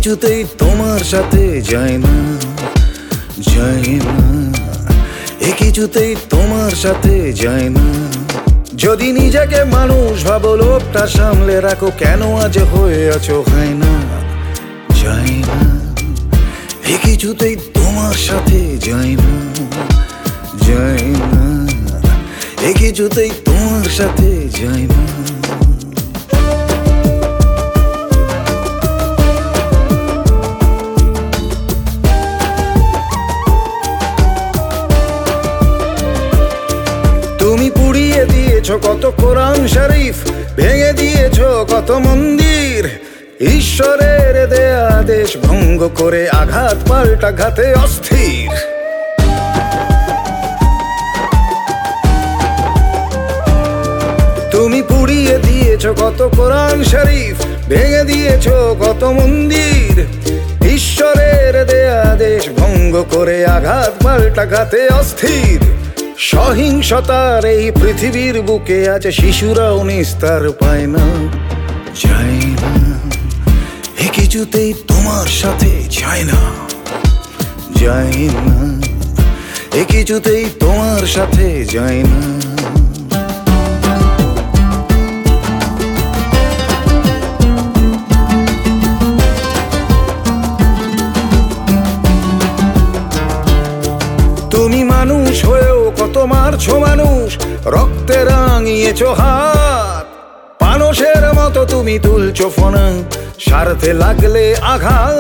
কিছুতেই তোমার সাথে যায় না, যায় না, এ কিছুতেই তোমার সাথে যায় না। যদি নিজেকে মানুষ ভাবো, লোভটা সামলে রাখো, কেন আজ হয়ে আছো হয় না, যায় না, এ কিছুতেই তোমার সাথে যায় না, যায় না, এ কিছুতেই তোমার সাথে যায় না। তুমি পুড়িয়ে দিয়েছো কত কোরআন শরীফ, ভেঙে দিয়েছো কত মন্দির, ঈশ্বরের দেয়া আদেশ ভঙ্গ করে আঘাত পাল্টা ঘাতে অস্থির। তুমি পুড়িয়ে দিয়েছো কত কোরআন শরীফ, ভেঙে দিয়েছো কত মন্দির, ঈশ্বরের দেয়া আদেশ ভঙ্গ করে আঘাত পাল্টা ঘাতে অস্থির। সহিংসতার এই পৃথিবীর বুকে আছে শিশুরাও নিস্তার পায় না, যায় না, এ কিছুতেই তোমার সাথে যায় না, যায় না, এ কিছুতেই তোমার সাথে যায় না। তুমি মানুষ হয়েও কত মারছো মানুষ, রক্তে রাঙিয়েছো হাত, মানুষের মতো তুমি তুলছো ফোনা, স্বার্থে লাগলে আঘাত।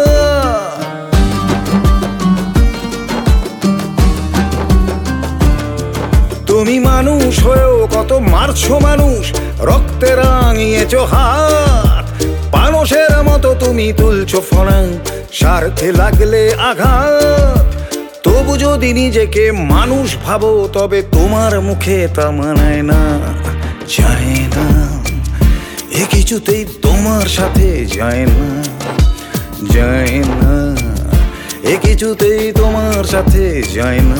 তুমি মানুষ হয়েও কত মারছো মানুষ, রক্তে রাঙিয়েছো হাত, মানুষের মতো তুমি তুলছো ফোনা, স্বার্থে লাগলে আঘাত। তবু যদি নিজেকে মানুষ ভাবো, তবে তোমার মুখে তা মানায় না, যায় না, এ কিছুতেই তোমার সাথে যায় না, যায় না, এ কিছুতেই তোমার সাথে যায় না।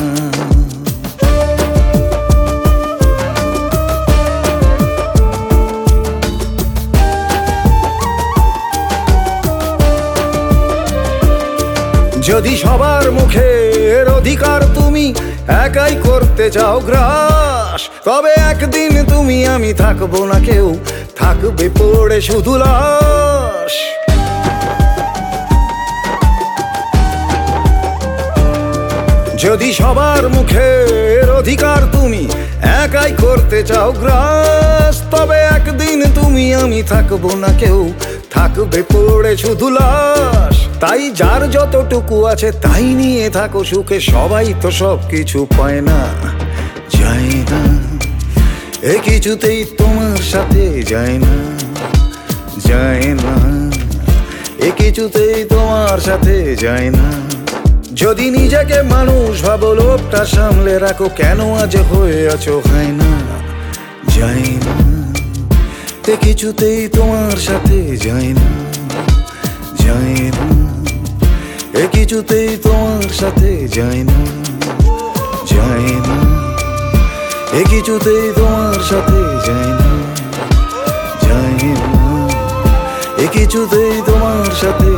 যদি সবার মুখের অধিকার তুমি একাই করতে চাও গ্রাস, তবে একদিন তুমি আমি থাকবো না, কেউ থাকবে পড়ে শুধু লাশ। যদি সবার মুখের অধিকার তুমি একাই করতে চাও গ্রাস, তবে একদিন তুমি আমি থাকবো না, কেউ থাকবে পড়ে শুধু লাশ। তাই যার যতটুকু আছে তাই নিয়ে থাকো সুখে, সবাই তো সব কিছু পায় না, যায় না, এ কিছুতেই তোমার সাথে যায় না, যায় না, এ কিছুতেই তোমার সাথে যায় না। যদি নিজেকে মানুষ ভাবো, লোভটা সামলে রাখো, কেন আজ হয়ে আছো হয় না, যায় না, এ কিছুতেই তোমার সাথে যায় না, যায় না, এ কিছুতেই তোমার সাথে যায় না, যায় না, এ কিছুতেই তোমার সাথে যায় না, যায় না, এ কিছুতেই তোমার সাথে